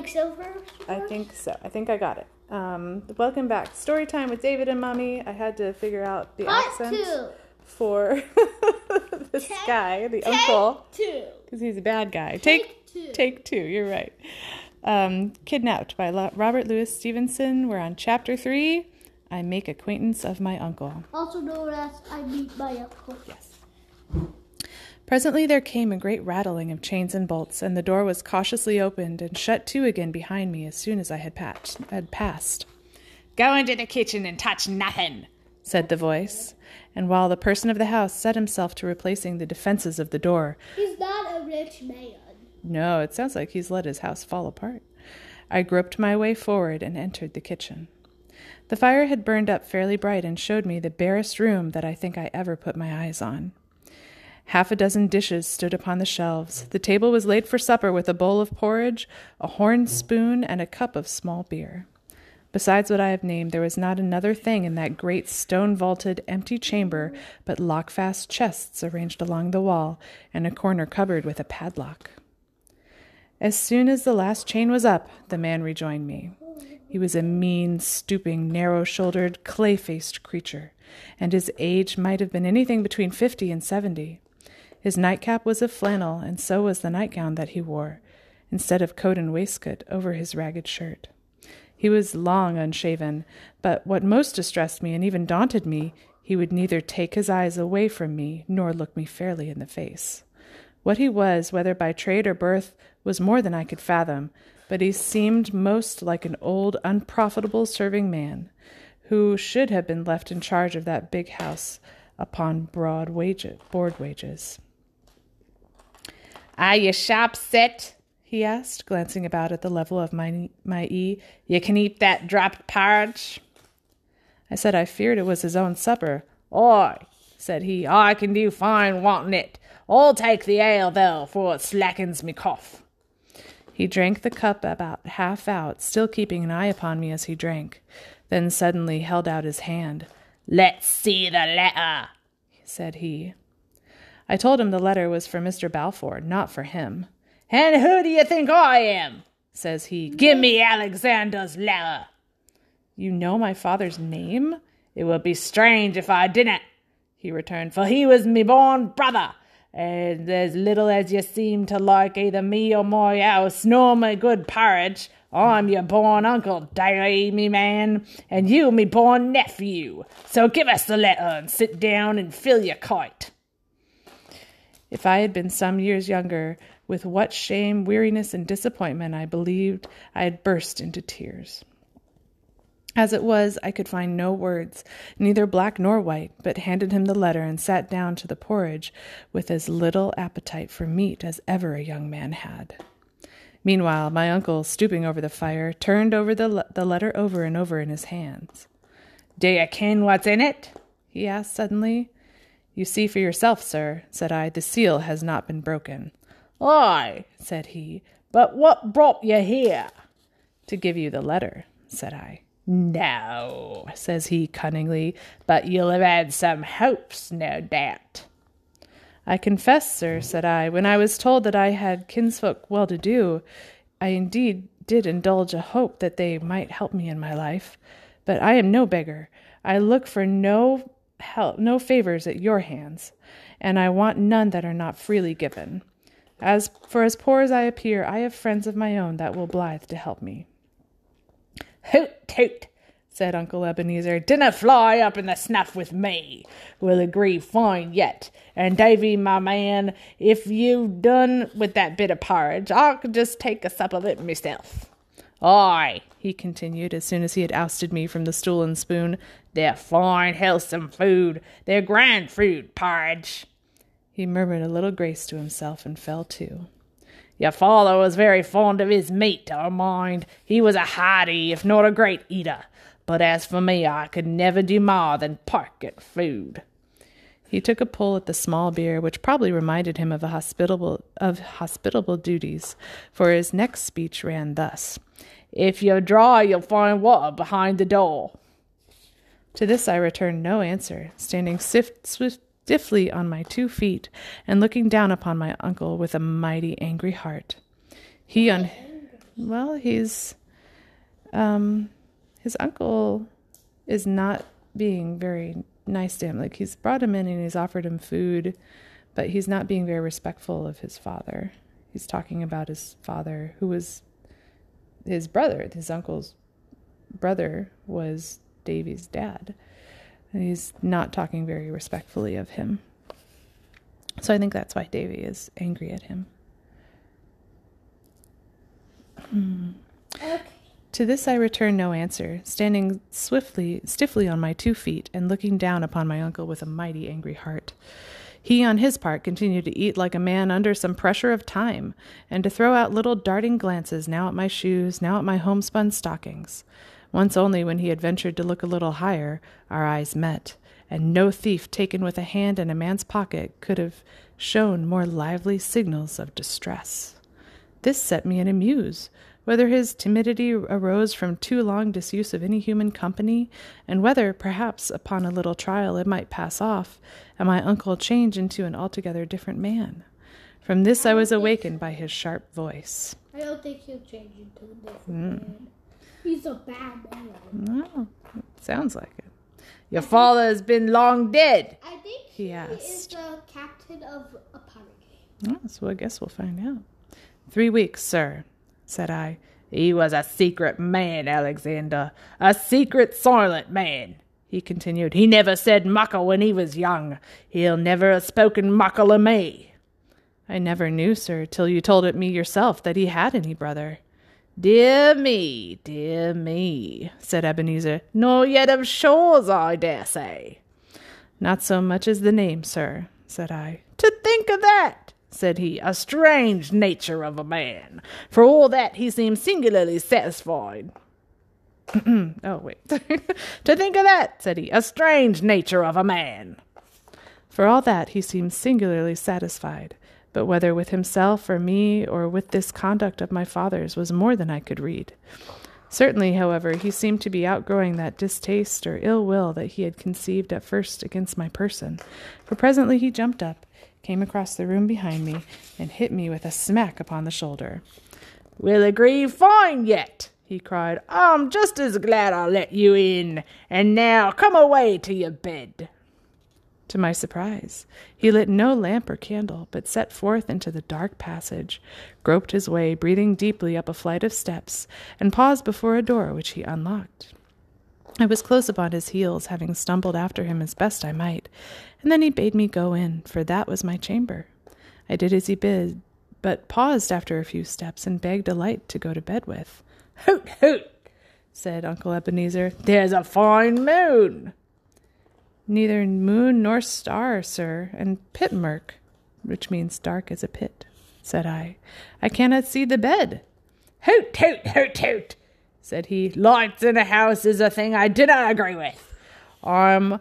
voiceover? I think so. I think I got it. Welcome back. Story time with David and Mommy. I had to figure out the accent for this guy, the uncle. Because he's a bad guy. Take two. You're right. Kidnapped by Robert Louis Stevenson. We're on chapter 3. I make acquaintance of my uncle. Also known as I meet my uncle. Yes. Presently there came a great rattling of chains and bolts, and the door was cautiously opened and shut to again behind me as soon as I had passed. "Go into the kitchen and touch nothing," said the voice, and while the person of the house set himself to replacing the defenses of the door. He's not a rich man. No, it sounds like he's let his house fall apart. I groped my way forward and entered the kitchen. The fire had burned up fairly bright and showed me the barest room that I think I ever put my eyes on. Half a dozen dishes stood upon the shelves. The table was laid for supper with a bowl of porridge, a horn spoon, and a cup of small beer. Besides what I have named, there was not another thing in that great stone-vaulted, empty chamber but lock-fast chests arranged along the wall and a corner cupboard with a padlock. As soon as the last chain was up, the man rejoined me. He was a mean, stooping, narrow-shouldered, clay-faced creature, and his age might have been anything between 50 and 70. His nightcap was of flannel, and so was the nightgown that he wore, instead of coat and waistcoat over his ragged shirt. He was long unshaven, but what most distressed me and even daunted me, he would neither take his eyes away from me nor look me fairly in the face. What he was, whether by trade or birth, was more than I could fathom, but he seemed most like an old, unprofitable serving man, who should have been left in charge of that big house upon board wages. "Are you sharp set?" he asked, glancing about at the level of my ear. "You can eat that dropped porridge?" I said I feared it was his own supper. "Aye," said he, "I can do fine wanting it. I'll take the ale, though, for it slackens me cough." He drank the cup about half out, still keeping an eye upon me as he drank, then suddenly held out his hand. "Let's see the letter," said he. I told him the letter was for Mr. Balfour, not for him. "And who do you think I am?" says he. "Give me Alexander's letter." "You know my father's name?" "It would be strange if I didn't," he returned, "for he was me born brother, and as little as you seem to like either me or my house, nor my good porridge, I'm your born uncle, Davy, me man, and you me born nephew. So give us the letter and sit down and fill your kite." If I had been some years younger, with what shame, weariness, and disappointment I believed I had burst into tears. As it was, I could find no words, neither black nor white, but handed him the letter and sat down to the porridge with as little appetite for meat as ever a young man had. Meanwhile, my uncle, stooping over the fire, turned over the letter over and over in his hands. "Do you ken what's in it?" he asked suddenly. "You see for yourself, sir," said I. "The seal has not been broken." "Aye," said he, "but what brought you here?" "To give you the letter," said I. "No," says he cunningly, "but you'll have had some hopes, no doubt." "I confess, sir," said I, "when I was told that I had kinsfolk well-to-do, I indeed did indulge a hope that they might help me in my life. But I am no beggar. I look for no help, no favors at your hands, and I want none that are not freely given. As poor as I appear, I have friends of my own that will blithe to help me." "Hoot, toot," said Uncle Ebenezer. "Dinna fly up in the snuff with me. We'll agree fine yet. And Davy, my man, if you've done with that bit of porridge, I could just take a sup of it myself. Aye," he continued, as soon as he had ousted me from the stool and spoon, "they're fine, wholesome food. They're grand food, porridge." He murmured a little grace to himself and fell to. "Your father was very fond of his meat, I mind. He was a hearty, if not a great eater. But as for me, I could never do more than park at food." He took a pull at the small beer, which probably reminded him of hospitable duties, for his next speech ran thus: "If you're dry, you'll find water behind the door." To this I returned no answer, standing stiffly on my 2 feet and looking down upon my uncle with a mighty angry heart. He Well, his uncle is not being very nice to him. Like, he's brought him in and he's offered him food, but he's not being very respectful of his father. He's talking about his father, who was his brother. His uncle's brother was Davy's dad. And he's not talking very respectfully of him. So I think that's why Davy is angry at him. Okay. To this I returned no answer, standing stiffly on my 2 feet, and looking down upon my uncle with a mighty angry heart. He, on his part, continued to eat like a man under some pressure of time, and to throw out little darting glances, now at my shoes, now at my homespun stockings. Once only, when he had ventured to look a little higher, our eyes met, and no thief taken with a hand in a man's pocket could have shown more lively signals of distress. This set me in a muse, whether his timidity arose from too long disuse of any human company, and whether, perhaps, upon a little trial it might pass off, and my uncle change into an altogether different man. From this I was awakened by his sharp voice. I don't think he'll change into a different man. He's a bad man. Oh, sounds like it. Your father has been long dead, I think he he is asked. the captain of a pirate gang. Oh, so I guess we'll find out. 3 weeks, sir, said I. He was a secret man, Alexander. A secret, silent man, he continued. He never said muckle when he was young. He'll never have spoken muckle of me. I never knew, sir, till you told it me yourself that he had any brother. Dear me, said Ebenezer. Nor yet of shores, I dare say. Not so much as the name, sir, said I. To think of that, said he, a strange nature of a man. For all that, he seemed singularly satisfied. Oh, wait. To think of that, said he, a strange nature of a man. For all that, he seemed singularly satisfied, but whether with himself or me or with this conduct of my father's was more than I could read. Certainly, however, he seemed to be outgrowing that distaste or ill will that he had conceived at first against my person, for presently he jumped up, came across the room behind me, and hit me with a smack upon the shoulder. We'll agree fine yet, he cried. I'm just as glad I let you in, and now come away to your bed. To my surprise, he lit no lamp or candle, but set forth into the dark passage, groped his way, breathing deeply, up a flight of steps, and paused before a door which he unlocked. I was close upon his heels, having stumbled after him as best I might, and then he bade me go in, for that was my chamber. I did as he bid, but paused after a few steps, and begged a light to go to bed with. Hoot, hoot, said Uncle Ebenezer. There's a fine moon. Neither moon nor star, sir, and pit murk, which means dark as a pit, said I. I cannot see the bed. Hoot, hoot, hoot, hoot, said he. Lights in a house is a thing I dinna agree with. I'm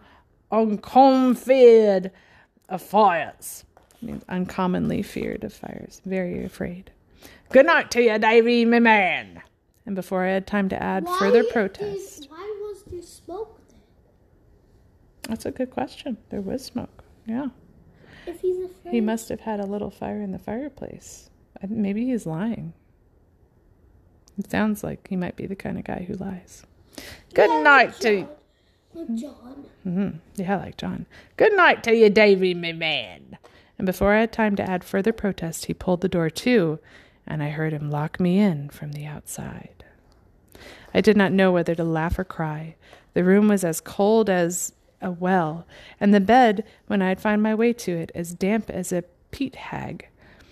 feared of fires. It means uncommonly feared of fires, very afraid. Good night to you, Davy, my man. And before I had time to add further protest. Why was there smoke then? That's a good question. There was smoke. Yeah. If he's afraid. He must have had a little fire in the fireplace. Maybe he's lying. It sounds like he might be the kind of guy who lies. Good night to you. Like John. Mm-hmm. Yeah, like John. Good night to you, Davy, my man. And before I had time to add further protest, he pulled the door to, and I heard him lock me in from the outside. I did not know whether to laugh or cry. The room was as cold as a well, and the bed, when I'd find my way to it, as damp as a peat hag,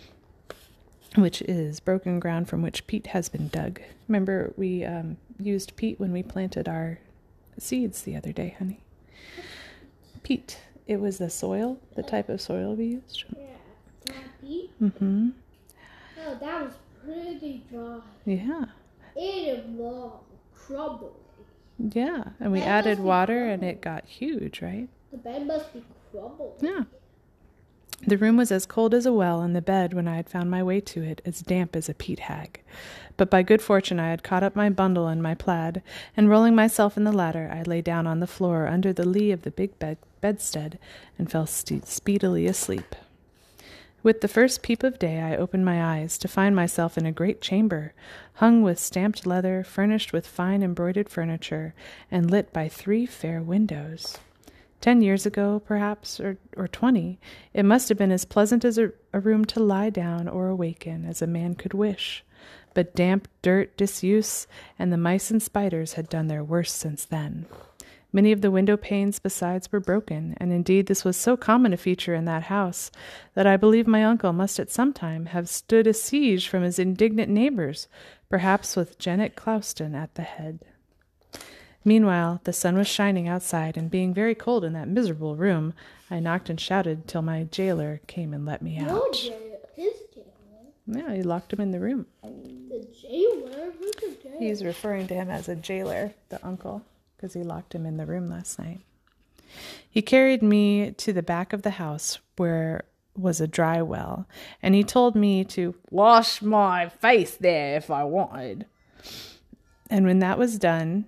which is broken ground from which peat has been dug. Remember, we used peat when we planted our seeds the other day, honey. Peat. It was the soil, the type of soil we used. Yeah. Dry peat? Mm-hmm. Oh, that was pretty dry. Yeah. It was crumbling. Yeah, and we added water and it got huge, right? The bed must be crumbling. Yeah. The room was as cold as a well, and the bed, when I had found my way to it, as damp as a peat hag. But by good fortune I had caught up my bundle and my plaid, and rolling myself in the ladder, I lay down on the floor under the lee of the big bedstead, and fell speedily asleep. With the first peep of day, I opened my eyes to find myself in a great chamber, hung with stamped leather, furnished with fine embroidered furniture, and lit by 3 fair windows. 10 years ago, perhaps, or 20, it must have been as pleasant as a room to lie down or awaken as a man could wish. But damp, dirt, disuse, and the mice and spiders had done their worst since then. Many of the window panes besides were broken, and indeed this was so common a feature in that house that I believe my uncle must at some time have stood a siege from his indignant neighbors, perhaps with Janet Clouston at the head. Meanwhile, the sun was shining outside, and being very cold in that miserable room, I knocked and shouted till my jailer came and let me out. No jailer. His jailer. Yeah, he locked him in the room. The jailer? Who's the jailer? He's referring to him as a jailer, the uncle, because he locked him in the room last night. He carried me to the back of the house where was a dry well, and he told me to wash my face there if I wanted. And when that was done,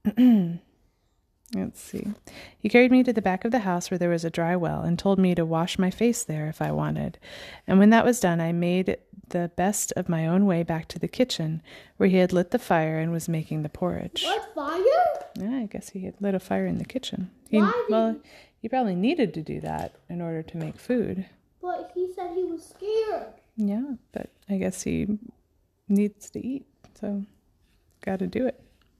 let's see. He carried me to the back of the house where there was a dry well and told me to wash my face there if I wanted. And when that was done, I made the best of my own way back to the kitchen where he had lit the fire and was making the porridge. What, fire? Yeah, I guess he had lit a fire in the kitchen. He probably needed to do that in order to make food. But he said he was scared. Yeah, but I guess he needs to eat, so got to do it.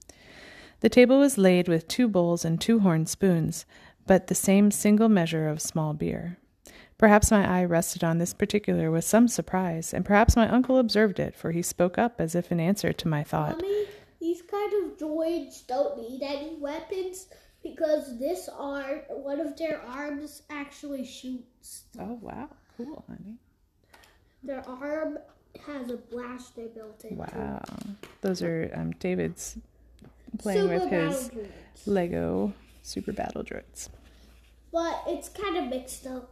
The table was laid with 2 bowls and 2 horn spoons, but the same single measure of small beer. Perhaps my eye rested on this particular with some surprise, and perhaps my uncle observed it, for he spoke up as if in answer to my thought. Mommy, these kind of droids don't need any weapons because one of their arms actually shoots. Oh, wow. Cool, honey. Their arm has a blaster built into it. Wow. Those are David's playing Super with his battle droids. Lego Super Battle Droids. But it's kind of mixed up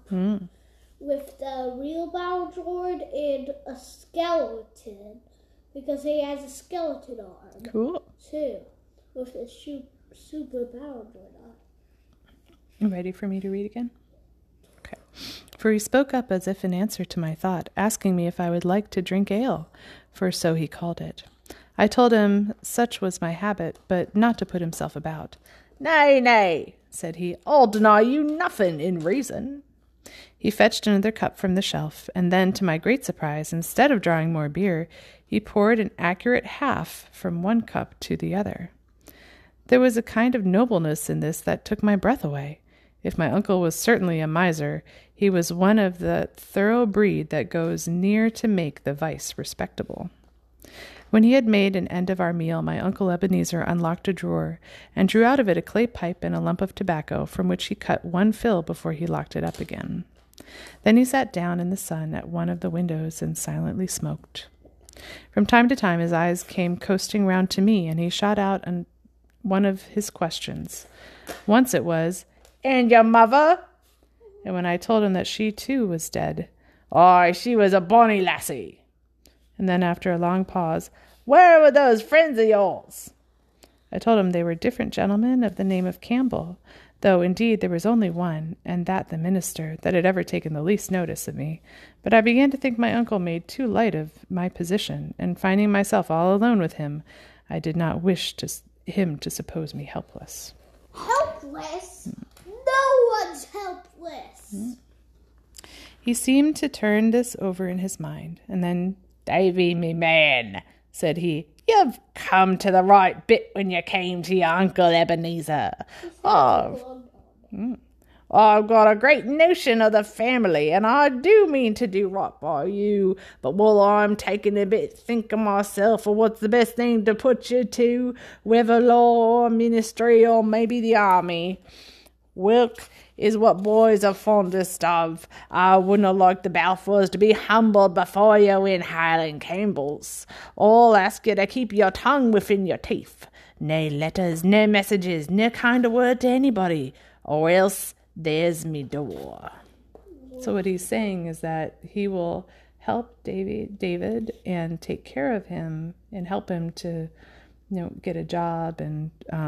with the real battle droid and a skeleton because he has a skeleton arm. Cool. Too, with the super battle droid arm. You ready for me to read again? Okay. For he spoke up as if in answer to my thought, asking me if I would like to drink ale, for so he called it. I told him such was my habit, but not to put himself about. Nay, nay, said he, I'll deny you nothing in reason. He fetched another cup from the shelf, and then, to my great surprise, instead of drawing more beer, he poured an accurate half from one cup to the other. There was a kind of nobleness in this that took my breath away. If my uncle was certainly a miser, he was one of the thorough breed that goes near to make the vice respectable. When he had made an end of our meal, my Uncle Ebenezer unlocked a drawer and drew out of it a clay pipe and a lump of tobacco, from which he cut one fill before he locked it up again. Then he sat down in the sun at one of the windows and silently smoked. From time to time his eyes came coasting round to me, and he shot out one of his questions. Once it was, And your mother? And when I told him that she too was dead, Aye, she was a bonny lassie. And then after a long pause, Where were those friends of yours? I told him they were different gentlemen of the name of Campbell, though indeed there was only one, and that the minister, that had ever taken the least notice of me. But I began to think my uncle made too light of my position, and finding myself all alone with him, I did not wish him to suppose me helpless. Helpless? No one's helpless. He seemed to turn this over in his mind, and then, Davy, me man, said he, you've come to the right bit when you came to your Uncle Ebenezer. I've got a great notion of the family, and I do mean to do right by you, but while I'm taking a bit thinking myself of what's the best thing to put you to, whether law or ministry or maybe the army, work is what boys are fondest of. I wouldn't have liked the Balfours to be humbled before you in Highland Campbells. I'll ask you to keep your tongue within your teeth. No letters, no messages, no kind of word to anybody, or else there's me door. So what he's saying is that he will help David and take care of him and help him to, get a job and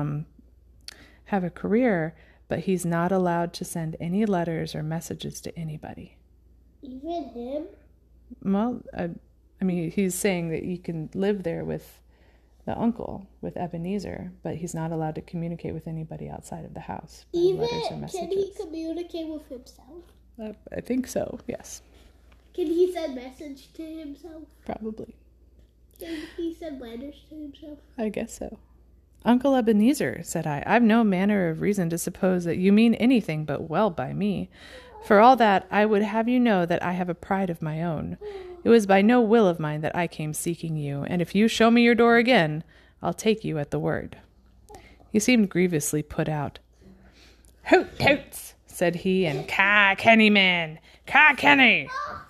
have a career, but he's not allowed to send any letters or messages to anybody. Even him? Well, I mean, he's saying that you can live there with the uncle, with Ebenezer, but he's not allowed to communicate with anybody outside of the house. Even can he communicate with himself? I think so, yes. Can he send message to himself? Probably. Can he send letters to himself? I guess so. Uncle Ebenezer, said I, I've no manner of reason to suppose that you mean anything but well by me. For all that, I would have you know that I have a pride of my own. It was by no will of mine that I came seeking you, and if you show me your door again, I'll take you at the word. He seemed grievously put out. Hoot, hoots, said he, and ca kenny man, ca kenny.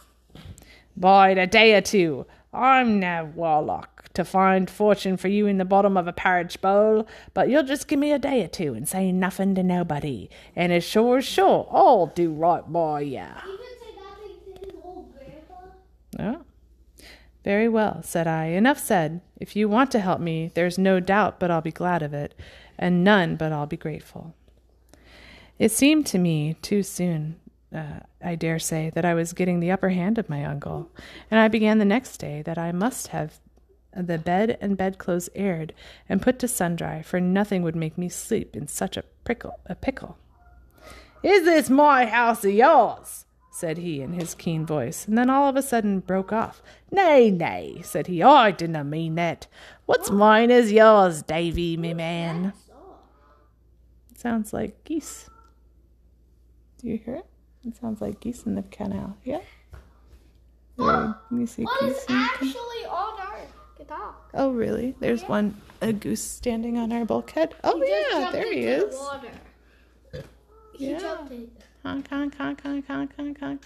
Bide a day or two. I'm no warlock to find fortune for you in the bottom of a porridge bowl, but you'll just give me a day or two and say nothing to nobody, and as sure, I'll do right by ya. Even say nothing to his old grandpa? Oh, very well, said I. Enough said. If you want to help me, there's no doubt but I'll be glad of it, and none but I'll be grateful. It seemed to me too soon, I dare say, that I was getting the upper hand of my uncle, and I began the next day that I must have the bed and bedclothes aired and put to sun-dry, for nothing would make me sleep in such a pickle. Is this my house or yours? Said he in his keen voice, and then all of a sudden broke off. Nay, nay, said he, I didna mean that. What's mine is yours, Davy, me man. It sounds like geese. Do you hear it? It sounds like geese in the canal. Yeah? You see what geese is actually on our guitar? Oh, really? There's a goose standing on our bulkhead. Oh, yeah, there he is. The water. He Yeah. jumped in. Honk, honk, honk, honk, honk, honk, honk.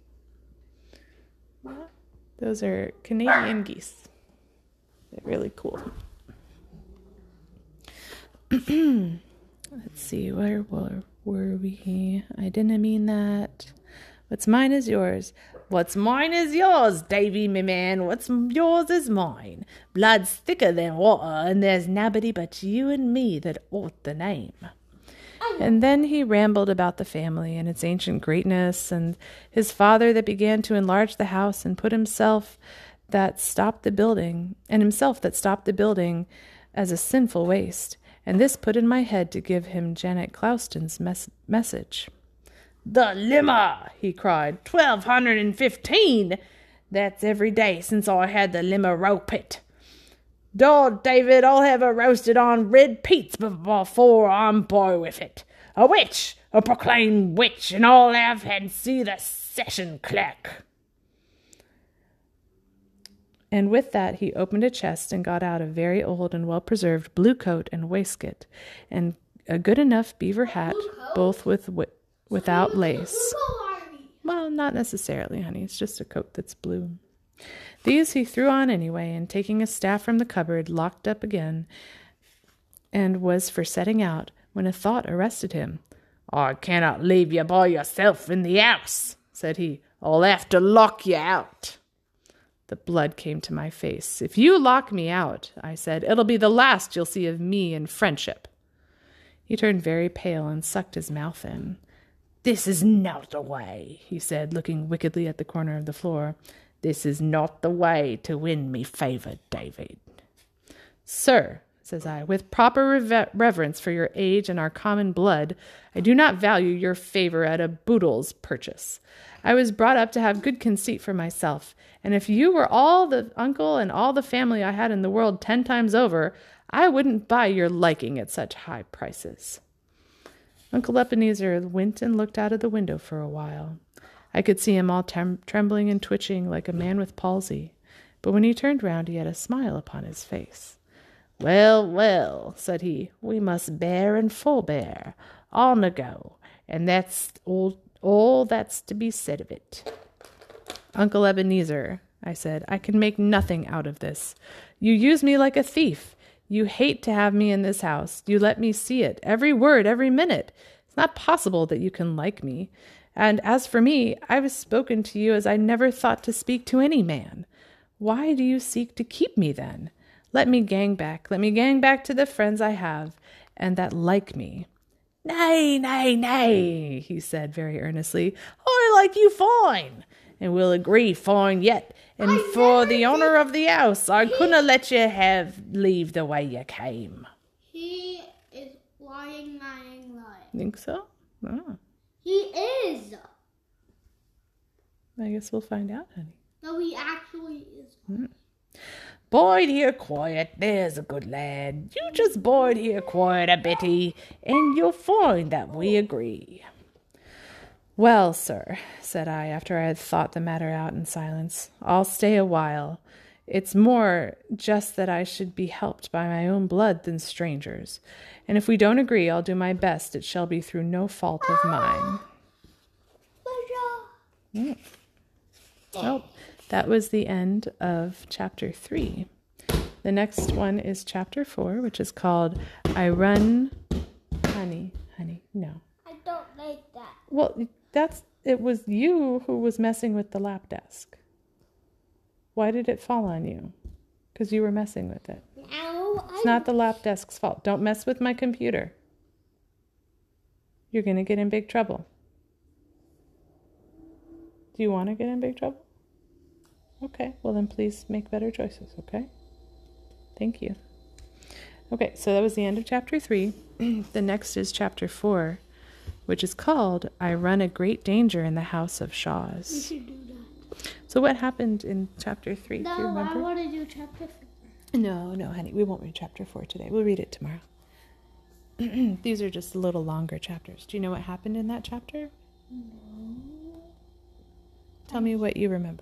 Yeah. Those are Canadian geese. They're really cool. Let's see, where were we? I didn't mean that. What's mine is yours. What's mine is yours, Davy, me man. What's yours is mine. Blood's thicker than water, and there's nobody but you and me that ought the name. And then he rambled about the family and its ancient greatness, and his father that began to enlarge the house and put himself that stopped the building as a sinful waste. And this put in my head to give him Janet Clouston's message. The limmer, he cried, 1215. That's every day since I had the limmer rope it. Dod, David, I'll have her roasted on red peats before I'm by with it. A witch, a proclaimed witch, and I'll have and see the session clerk. And with that he opened a chest and got out a very old and well-preserved blue coat and waistcoat, and a good enough beaver hat, both without lace. Well, not necessarily, honey. It's just a coat that's blue. These he threw on anyway, and taking a staff from the cupboard, locked up again, and was for setting out, when a thought arrested him. I cannot leave you by yourself in the house, said he. I'll have to lock you out. The blood came to my face. If you lock me out, I said, it'll be the last you'll see of me and friendship. He turned very pale and sucked his mouth in. This is not the way, he said, looking wickedly at the corner of the floor. This is not the way to win me favour, David. Sir, says I, with proper reverence for your age and our common blood, I do not value your favour at a boodle's purchase. I was brought up to have good conceit for myself, and if you were all the uncle and all the family I had in the world 10 times over, I wouldn't buy your liking at such high prices. Uncle Ebenezer went and looked out of the window for a while. I could see him all trembling and twitching like a man with palsy, but when he turned round he had a smile upon his face. Well, well, said he, we must bear and forbear, on the go, and that's all that's to be said of it. Uncle Ebenezer, I said, I can make nothing out of this. You use me like a thief. You hate to have me in this house. You let me see it, every word, every minute. It's not possible that you can like me. And as for me, I have spoken to you as I never thought to speak to any man. Why do you seek to keep me then? Let me gang back to the friends I have, and that like me. Nay, nay, nay, he said very earnestly. I like you fine. and we'll agree fine yet. And for the honour of the house, I couldn't let you leave the way you came. He is lying. Think so? Oh. He is. I guess we'll find out, honey. No, he actually is. Bide here quiet, there's a good lad. You just bide here quiet a bitty, and you'll find that we agree. Well, sir, said I, after I had thought the matter out in silence, I'll stay a while. It's more just that I should be helped by my own blood than strangers. And if we don't agree, I'll do my best. It shall be through no fault of mine. Well, that was the end of chapter 3. The next one is chapter 4, which is called I Run... Honey, no. I don't like that. Well, it was you who was messing with the lap desk. Why did it fall on you? Because you were messing with it. No, It's not the lap desk's fault. Don't mess with my computer. You're going to get in big trouble. Do you want to get in big trouble? Okay, well then please make better choices, okay? Thank you. Okay, so that was the end of chapter 3. The next is chapter 4, which is called I Run a Great Danger in the House of Shaws. We should do that. So what happened in chapter 3? No, do you remember? I want to do chapter 4. No, honey, we won't read chapter 4 today. We'll read it tomorrow. These are just a little longer chapters. Do you know what happened in that chapter? No. Tell me what you remember.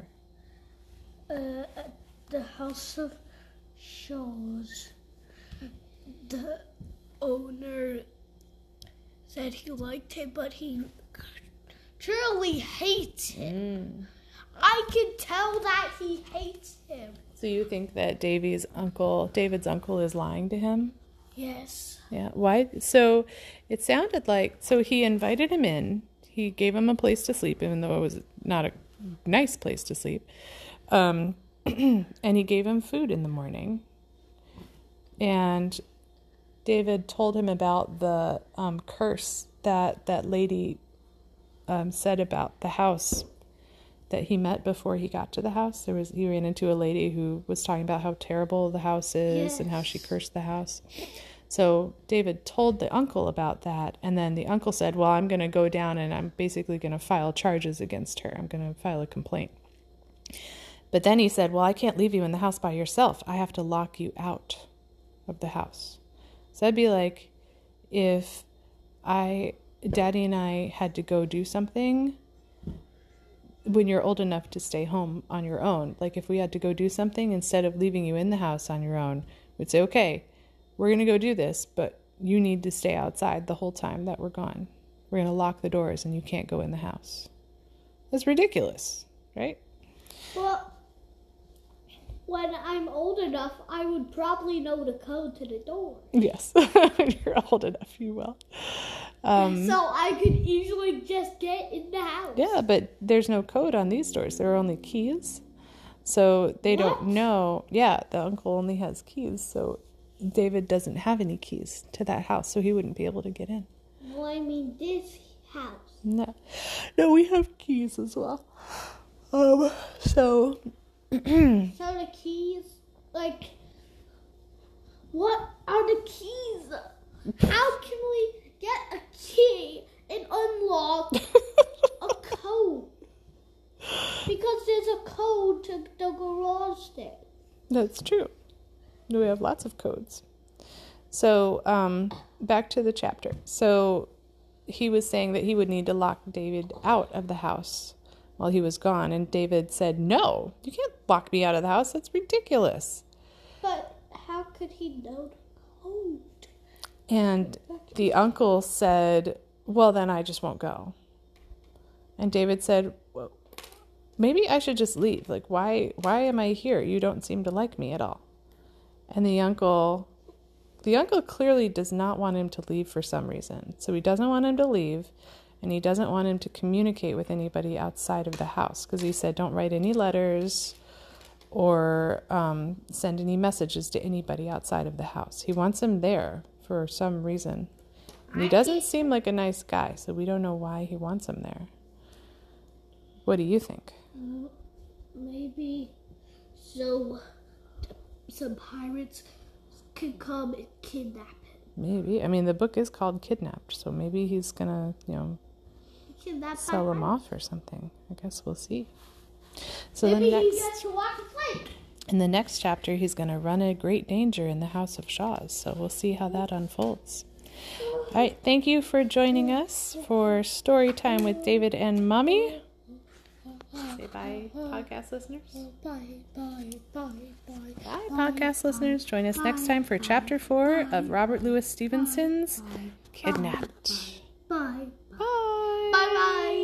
At the House of Shaws, the owner said he liked him, but he truly hates him. I can tell that he hates him. So you think that David's uncle is lying to him? Yes. Yeah. Why? So it sounded like, so he invited him in. He gave him a place to sleep, even though it was not a nice place to sleep. And he gave him food in the morning. And David told him about the curse that lady said about the house that he met before he got to the house. He ran into a lady who was talking about how terrible the house is and how she cursed the house. So David told the uncle about that, and then the uncle said, well, I'm going to go down and I'm basically going to file charges against her. I'm going to file a complaint. But then he said, well, I can't leave you in the house by yourself. I have to lock you out of the house. So that'd be like if Daddy and I had to go do something when you're old enough to stay home on your own. Like if we had to go do something, instead of leaving you in the house on your own, we'd say, okay, we're going to go do this, but you need to stay outside the whole time that we're gone. We're going to lock the doors and you can't go in the house. That's ridiculous, right? Well, when I'm old enough, I would probably know the code to the door. Yes, when you're old enough, you will. So I could easily just get in the house. Yeah, but there's no code on these doors. There are only keys. So they don't know. Yeah, the uncle only has keys. So David doesn't have any keys to that house, so he wouldn't be able to get in. Well, I mean this house. No, we have keys as well. So the keys, like, what are the keys? How can we get a key and unlock a code? Because there's a code to the garage there. That's true. We have lots of codes. So back to the chapter. So he was saying that he would need to lock David out of the house while he was gone. And David said, no, you can't lock me out of the house. That's ridiculous. But how could he know the code? And the uncle said, well, then I just won't go. And David said, well, maybe I should just leave. Like, why am I here? You don't seem to like me at all. And the uncle clearly does not want him to leave for some reason. So he doesn't want him to leave, and he doesn't want him to communicate with anybody outside of the house, because he said don't write any letters or send any messages to anybody outside of the house. He wants him there for some reason. And he doesn't seem like a nice guy, so we don't know why he wants him there. What do you think? Maybe so some pirates can come and kidnap him. Maybe. I mean, the book is called Kidnapped, so maybe he's gonna, Kidnapped sell by him pirates. off or something. I guess we'll see. So Maybe the he next, gets to walk the plank. in the next chapter, he's gonna run a great danger in the House of Shaws. So we'll see how that unfolds. All right. Thank you for joining us for Story Time with David and Mommy. Say bye, podcast listeners. Bye. Bye, podcast listeners. Join us next time for Chapter 4 of Robert Louis Stevenson's Kidnapped. Bye. Bye. Bye.